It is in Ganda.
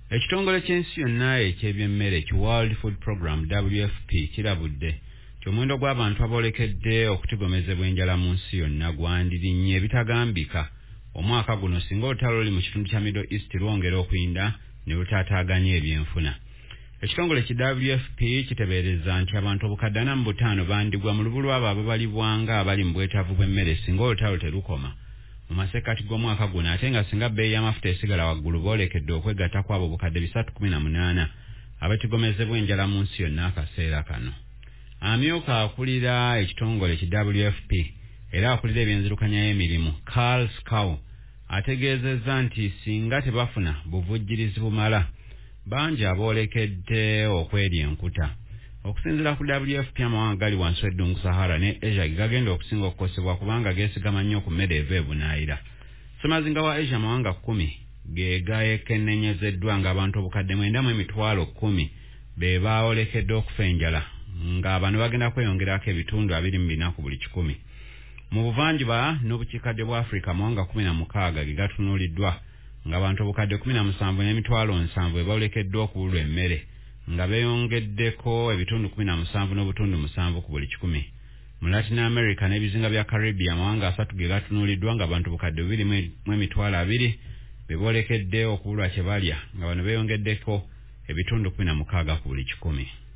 Ekitongole ky'ensi yonna eky'ebyemmere ki World Food Program WFP kirabudde omuwendo gw'abantu aboolekedde okutigomezebwa enjala mu nsi yonna gwandirinnye ebitagambika omwaka guno singa olutalo luli mu kitundu kya Middle East lwongera okuyinda ne lutaataaganya ebyenfuna. Ekitongole ki WFP kitebeereza nti abantu obukadde 45 bandigwa mu lubu lw'abo ababalibwanga abali mu bwetaavu bw'emmere singa olutalo terukoma mu masekkati g'omwaka guno ate nga singa bbeeyi y'amafuta esigala waggulu boolekedde okwegatta kw'abo obukadde 318 abatigomezebwa enjala mu nsi yonna akaseera kano. Amyuka akulira ekitongole ki WFP era akulira ebyenzirukanya y'emirimu Carl Scow ategeezezza nti singa tebafuna buvujjirizi bumala bangi aboolekedde okwerya enkuta. Okusinziira ku WFP amawanga gali wansi w'eddungu Sahara ne Asia gagenda okusinga okukosebwa kubanga geesigama nnyo ku mmere eva ebunaayira. Ssemazinga wa Asia amawanga 10 ge gayekenenyezeddwa ng'abantu obukadde 9,10,000 be baawolekedde okufa enjala nga bano bagenda kweyongerako ebitundu 24 ku buli 100. Mu buvanjuba n'obukiikaddyo bwa Afrika amawanga 16 ge gatunuuliddwa ng'abantu obukadde 17,700 be boolekeddwa okubulwa emmere nga beeyongeddeko ebitundu 17.7 ku buli 100. Mu Latin America n'ebizinga bya Caribbean amawanga 3 ge gatunuuliddwa ng'abantu obukadde 2,200 be boolekedde okubulwa kye balya nga bano beeyongeddeko ebitundu 16 ku buli 100.